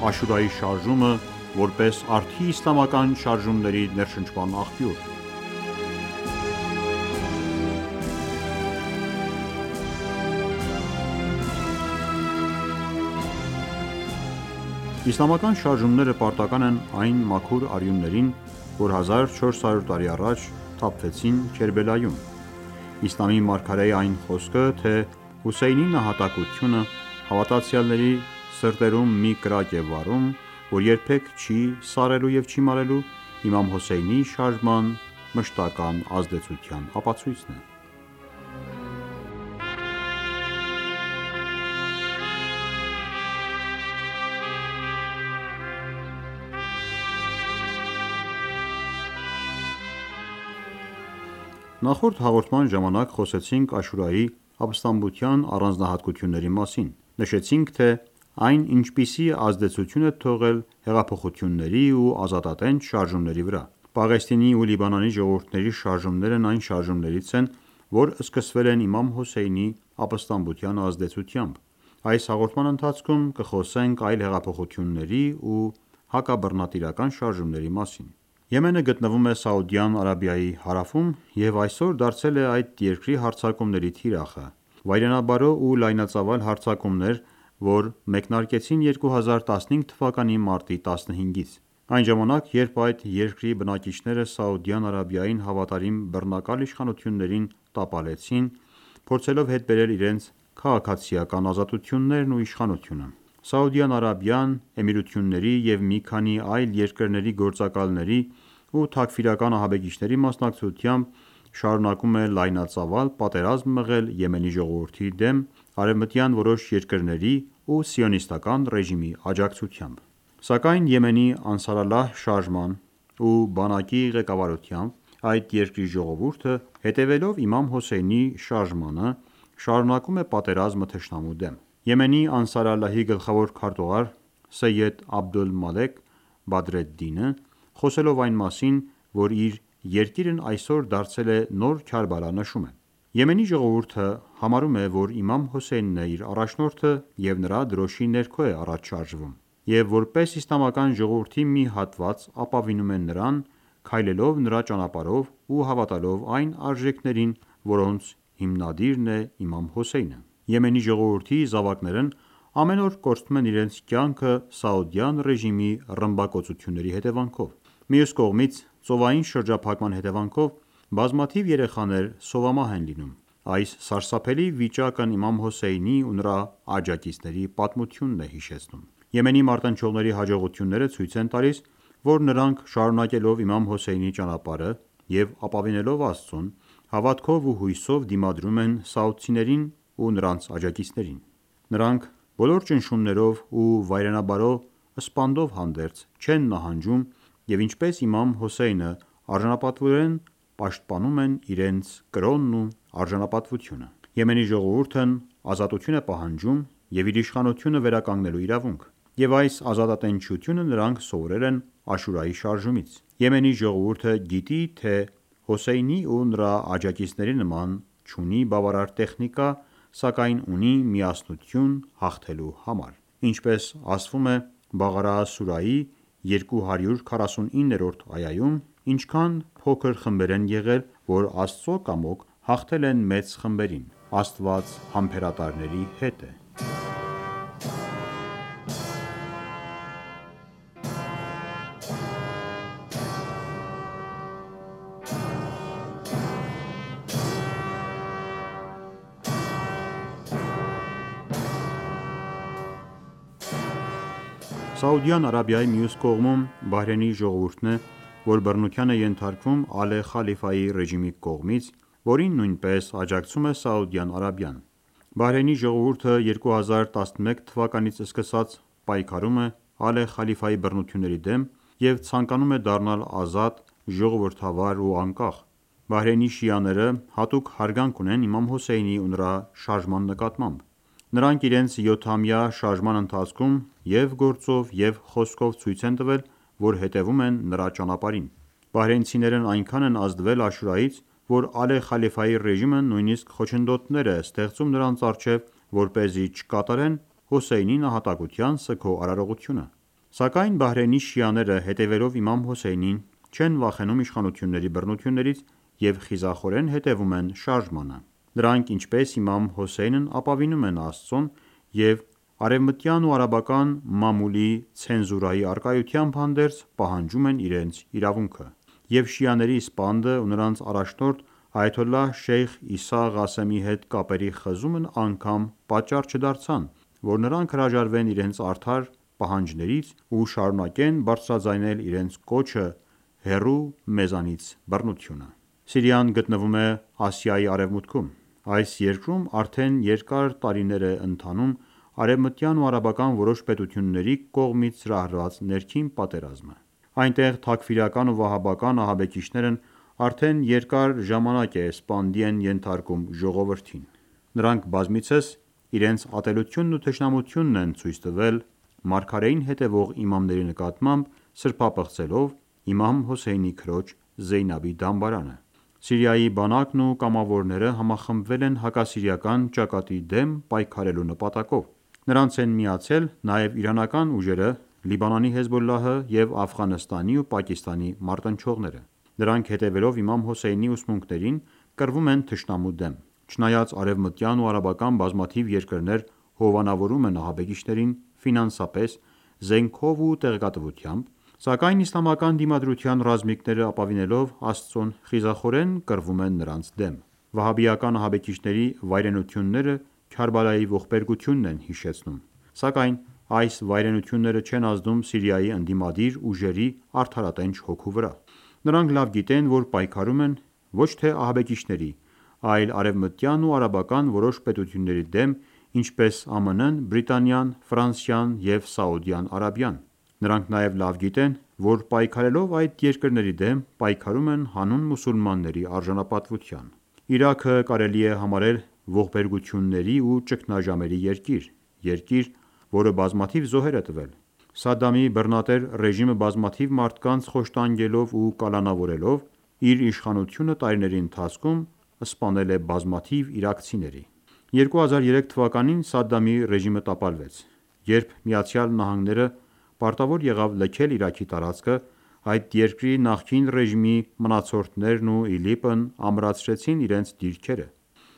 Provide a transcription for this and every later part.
Աշուրայի շարժումը որպես արդի իսլամական շարժումների ներշնչման աղբյուր։ Իսլամական շարժումները պարտական են այն մաքուր արյուններին, որ 1400 տարի առաջ թափվեցին Քերբելայում: Իսլամի մարգարեի այն խոսքը, թե Հոսեյնի նահատակությունը հավատացյալների սրտերում մի կրակ է վառում, որ երբեք չի սառելու և չի մարելու, իմամ Հոսեյնի շարժման մշտական ազդեցության ապացույցն է: Նախորդ հաղորդման ժամանակ խոսեցինք Աշուրայի ապստամբության առանձնահատկությունների մասին: Նշեցինք, թե այն ինչպիսի ազդեցություն է թողել հեղափոխությունների ու ազատատենչ շարժումների վրա: Պաղեստինի ու Լիբանանի ժողովուրդների շարժումներն այն շարժումներից են, որ սկսվել են իմամ Հոսեյնի ապստամբության ազդեցությամբ: Այս հաղորդման ընթացքում կխոսենք այլ հեղափոխությունների ու հակաբռնատիրական շարժումների մասին: Եմենը գտնվում է Սաուդյան Արաբիայի հարավում և այսօր դարձել է այդ երկրի հարձակումների թիրախը: Վայրենաբարո ու լայնածավալ հարձակումներ, որ մեկնարկեցին 2015 թվականի մարտի 15-ից: Այն ժամանակ, երբ այդ երկրի բնակիչները Սաուդյան Արաբիային հավատարիմ բռնակալ իշխանություններին տապալեցին, փորձելով հետ բերել իրենց քաղաքացիական ազատություններն ու իշխանությունը: Սաուդյան Արաբիան էմիրությունների և մի քանի այլ երկրների գործակալների ու թաքֆիրական ահաբեկիչների մասնակցությամբ շարունակում է լայնածավալ պատերազմ մղել Եմենի ժողովրդի դեմ արևմտյան որոշ երկրների ու սիոնիստական ռեժիմի աջակցությամբ: Սակայն Եմենի Անսարալլահ շարժման ու բանակի ղեկավարությամբ այդ երկրի ժողովուրդը, հետևելով իմամ Հոսեյնի շարժմանը, շարունակում է պատերազմը թշնամու դեմ: Եմենի Անսարալլահի գլխավոր քարտուղար Սեյեդ Աբդոլմալեք Բադրեդդինը, խոսելով այն մասին, որ իր երկիրն այսօր դարձել է նոր Քարբալա, նշում է. «Եմենի ժողովուրդը համարում է, որ իմամ Հոսեյնն է իր առաջնորդը և նրա դրոշի ներքո է առաջ շարժվում և որպես իսլամական ժողովրդի մի հատված ապավինում է նրան, քայլելով նրա ճանապարհով ու հավատալով այն արժեքներին, որոնց հիմնադիրն է իմամ Հոսեյնը: Եմենի ժողովրդի զավակներն ամեն օր կորցնում են իրենց կյանքը սաուդյան ռեժիմի ռմբակոծությունների հետևանքով: Մյուս կողմից, ծովային շրջափակման հետևանքով բազմաթիվ երեխաներ սովամահ են լինում: Այս սարսափելի վիճակն իմամ Հոսեյնի ու նրա աջակիցների պատմությունն է հիշեցնում: Եմենի մարտնչողների հաջողությունները ցույց են տալիս, որ նրանք շարունակելով իմամ Հոսեյնի ճանապարհը և ապավինելով Աստծուն, հավատքով ու հույսով դիմադրում են սաուդցիներին ու նրանց աջակիցներին: Նրանք բոլոր ճնշումներով ու վայրենաբարո սպանդով հանդերձ չեն նահանջում և ինչպես իմամ Հոսեյնը արժանապատվորեն պաշտպանում են իրենց կրոնն ու արժանապատվությունը: Եմենի ժողովուրդն ազատություն է պահանջում և իր իշխանությունը վերականգնելու իրավունք: Եվ այս ազատատենչությունը նրանք սովորել են Աշուրայի շարժումից: Եմենի ժողովուրդը գիտի, թե Հոսեյնի ու նրա աջակիցների նման չունի բավարար տեխնիկա, սակայն ունի միասնություն հաղթելու համար: Ինչպես ասվում է Բաղարա սուրայի 249-րդ այայում. «Ինչքան փոքր խմբեր են եղել, որ Աստծո կամոք հաղթել են մեծ խմբերին: Աստված համբերատարների հետ է»: Սաուդյան Արաբիայի մյուս կողմում Բահրեյնի ժողովուրդն է, որ բռնության է ենթարկվում Ալե Խալիֆայի ռեժիմի կողմից, որին նույնպես աջակցում է Սաուդյան Արաբիան: Բահրեյնի ժողովուրդը 2011 թվականից սկսած պայքարում է Ալե Խալիֆայի բռնությունների դեմ և ցանկանում է դառնալ ազատ, ժողովրդավար ու անկախ: Բահրեյնի շիաները հատուկ հարգանք ունեն իմամ Հոսեյնի ու նրա շարժման նկատմամբ: Նրանք իրենց 7-ամյա շարժման ընթացքում և գործով և խոսքով ցույց են տվել, որ հետևում են նրա ճանապարհին: Բահրեյնցիներն այնքան են ազդվել Աշուրայից, որ Ալե Խալիֆայի ռեժիմը նույնիսկ խոչընդոտներ է ստեղծում նրանց առջև, որպեսզի չկատարեն Հոսեյնի նահատակության սգո արարողությունը: Սակայն Բահրեյնի շիաները, հետևելով իմամ Հոսեյնին, չեն վախենում իշխանությունների բռնություններից և խիզախորեն հետևում են շարժմանը։ Նրանք, ինչպես իմամ Հոսեյնն, ապավինում են Աստծուն և արևմտյան ու արաբական մամուլի ցենզուրայի առկայությամբ հանդերձ պահանջում են իրենց իրավունքը։ Եվ շիաների սպանդը ու նրանց առաջնորդ այաթոլլահ Շեյխ Իսա Ղասեմի հետ կապերի խզումն անգամ պատճառ չդարձան, որ նրանք հրաժարվեն իրենց արդար պահանջներից ու շարունակեն բարձրաձայնել իրենց կոչը «Հեռու մեզանից բռնությունը»։ Սիրիան գտնվում է Ասիայի արևմուտքում։ Այս երկրում արդեն երկար տարիներ է ընթանում արևմտյան ու արաբական որոշ պետությունների կողմից հրահրված ներքին պատերազմը։ Այնտեղ թաքֆիրական ու վահաբական ահաբեկիչներն արդեն երկար ժամանակ է սպանդի են ենթարկում ժողովրդին։ Նրանք բազմիցս իրենց ատելությունն ու թշնամությունն են ցույց տվել մարգարեին հետևող իմամների նկատմամբ, սրբապղծելով իմամ Հոսեյնի քրոջ Զեյնաբի դամբարանը։ Սիրիայի բանակն ու կամավորները համախմբվել են հակասիրիական ճակատի դեմ պայքարելու նպատակով։ Նրանց են միացել նաև իրանական ուժերը, Լիբանանի Հեզբոլլահը և Աֆղանստանի ու Պակիստանի մարտնչողները։ Նրանք, հետևելով իմամ Հոսեյնի ուսմունքներին, կռվում են թշնամու դեմ։ Չնայած արևմտյան ու արաբական բազմաթիվ երկրներ հովանավորում են ահաբեկիչներին ֆինանսապես, զենքով ու տեղեկատվությամբ, սակայն իսլամական դիմադրության ռազմիկները, ապավինելով Աստծուն, խիզախորեն կռվում են նրանց դեմ։ Վահաբիական ահաբեկիչների վայրենությունները Քարբալայի ողբերգությունն են հիշեցնում։ Սակայն այս վայրենությունները չեն ազդում Սիրիայի ընդդիմադիր ուժերի արդարատենչ հոգու վրա։ Նրանք լավ գիտեն, որ պայքարում են ոչ թե ահաբեկիչների, այլ արևմտյան ու արաբական որոշ պետությունների դեմ, ինչպես ԱՄՆ-ն, Բրիտանիան, Ֆրանսիան և Սաուդյան Արաբիան։ Նրանք նաև լավ գիտեն, որ պայքարելով այդ երկրների դեմ, պայքարում են հանուն մուսուլմանների արժանապատվության։ Իրաքը կարելի է համարել ողբերգությունների ու ճգնաժամերի երկիր, որը բազմաթիվ զոհեր է տվել։ Սադամի բռնատեր ռեժիմը բազմաթիվ մարդկանց խոշտանգելով ու կալանավորելով, իր իշխանությունը տարիների ընթացքում սպանել է բազմաթիվ իրաքցիների։ 2003 թվականին Սադամի ռեժիմը տապալվեց։ Երբ ԱՄՆ-ը պարտավոր եղավ լքել Իրաքի տարածքը, այդ երկրի նախկին ռեժիմի մնացորդներն ու ԻԼԻՊ-ն ամրացրեցին իրենց դիրքերը։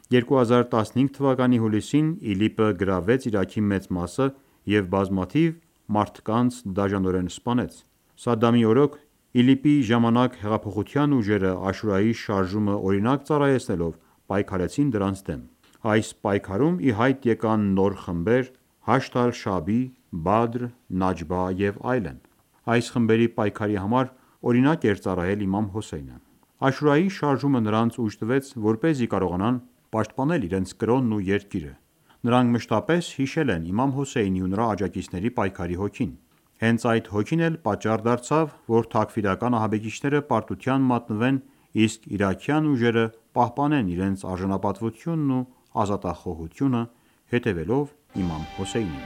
2015 թվականի հուլիսին ԻԼԻՊ-ը գրավեց Իրաքի մեծ մասը և բազմաթիվ մարդկանց դաժանորեն սպանեց։ Սադամի օրոք ԻԼԻՊ-ի ժամանակ հեղափոխության ուժերը Աշուրայի շարժումը օրինակ ծառայեցնելով պայքարեցին դրանց դեմ։ Այս պայքարում ի հայտ եկան նոր խմբեր՝ Հաշդ ալ-Շաաբի, Բադր, Նաջբա և այլն։ Այս խմբերի պայքարի համար օրինակ էր ծառայել իմամ Հոսեյնը։ Աշուրայի շարժումը նրանց ուժ տվեց, որպեսզի կարողանան պաշտպանել իրենց կրոնն ու երկիրը։ Նրանք մշտապես հիշել են իմամ Հոսեյնի ու նրա աջակիցների պայքարի հոգին։ Հենց այդ հոգին էլ պատճառ դարձավ, որ թաքֆիրական ահաբեկիչները պարտության մատնվեն, իսկ իրաքյան ուժերը պահպանեն իրենց արժանապատվությունն ու ազատախոհությունը՝ հետևելով իմամ Հոսեյնին։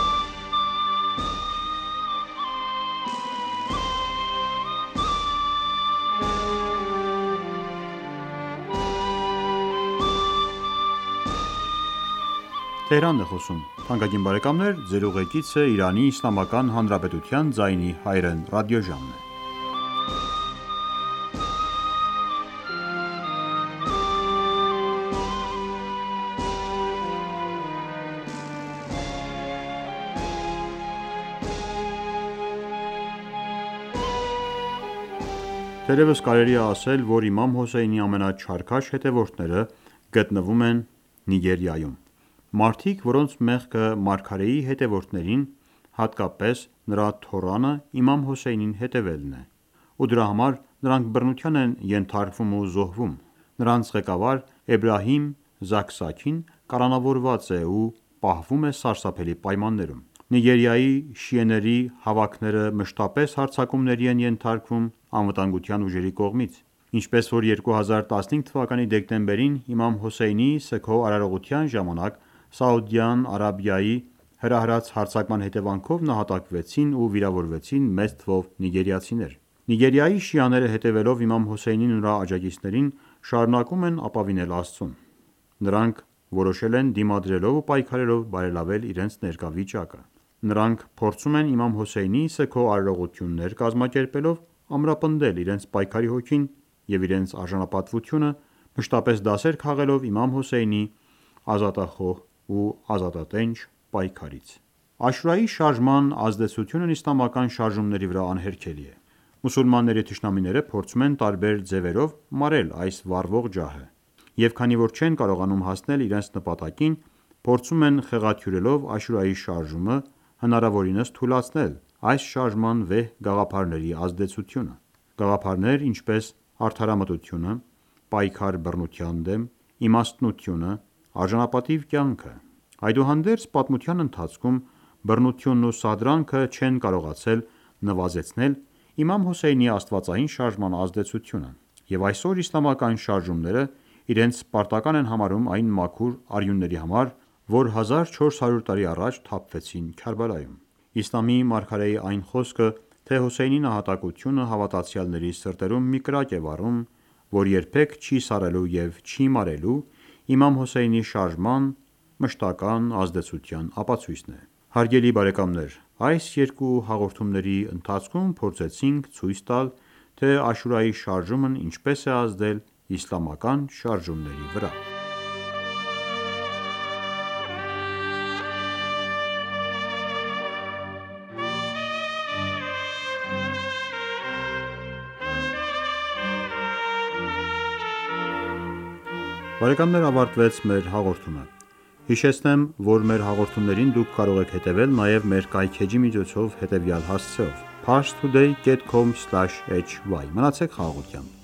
Թերևս կարելի է ասել, որ իմամ Հոսեյնի ամենաչարքաշ հետևորդները գտնվում են Նիգերիայում։ Մարդիկ, որոնց մեղքը մարգարեի հետևորդներին, հատկապես նրա թոռանը իմամ Հոսեյնին հետևելն է, ու դրա համար նրանք բռնության են ենթարկվում ու զոհվում։ Նրանց ղեկավար Էբրահիմ Զաքզաքին կալանավորված է ու պահվում է սարսափելի պայմաններում։ Նիգերիայի շիաների հավաքները մշտապես հարձակումների են ենթարկվում անվտանգության ուժերի կողմից։ Ինչպես որ 2015 թվականի դեկտեմբերին իմամ Հոսեյնի սգո արարողության ժամանակ Սաուդյան Արաբիայի հրահրած հարձակման հետևանքով նահատակվեցին ու վիրավորվեցին մեծ թվով նիգերիացիներ։ Նիգերիայի շիաները, հետևելով իմամ Հոսեյնին ու նրա աջակիցներին, շարունակում են ապավինել Աստծուն։ Նրանք որոշել են դիմադրելով ու պայքարելով բարելավել իրենց ներկա վիճակը։ Նրանք փորձում են իմամ Հոսեյնի սգո արարողություններ կազմակերպելով ամրապնդել իրենց պայքարի հոգին և իրենց արժանապատվությունը, մշտապես դասեր քաղելով իմամ Հոսեյնի ազատախոհ ու ազատատենչ պայքարից։ Աշուրայի շարժման ազդեցությունն իսլամական շարժումների վրա անհերքելի է։ Մուսուլմանների թշնամիները փորձում են տարբեր ձևերով մարել այս վառվող ջահը, և քանի որ չեն կարողանում հասնել իրենց նպատակին, փորձում են խեղաթյուրելով Աշուրայի շարժումը հնարավորինս թուլացնել այս շարժման վեհ գաղափարների ազդեցությունը։ Գաղափարներ, ինչպես արդարամտությունը, պայքար բռնության դեմ, իմաստնությունը, արժանապատիվ կյանքը։ Այդուհանդերձ, պատմության ընթացքում բռնությունն ու սադրանքը չեն կարողացել նվազեցնել իմամ Հոսեյնի աստվածային շարժման ազդեցությունը, և այսօր իսլամական շարժումները իրենց պարտական են համարում այն մաքուր արյունների համար, որ 1400 տարի առաջ թափվեցին Քարբալայում։ Իսլամի մարգարեի այն խոսքը, թե Հոսեյնի նահատակությունը հավատացյալների սրտերում մի կրակ է վառում, որ երբեք չի սառելու և չի մարելու, իմամ Հոսեյնի շարժման մշտական ազդեցության ապացույցն է։ Հարգելի բարեկամներ, այս երկու հաղորդումների ընթացքում փորձեցինք ցույց տալ, թե Աշուրայի շարժումն ինչպես է ազդել իսլամական շարժումների վրա։ Բարեկամներ, ավարտվեց մեր հաղորդումը։ Հիշեցնեմ, որ մեր հաղորդումներին դուք կարող եք հետևել նաև մեր կայքէջի միջոցով հետևյալ հասցեով՝ parstoday.com/hy: Մնացեք խաղաղությամբ։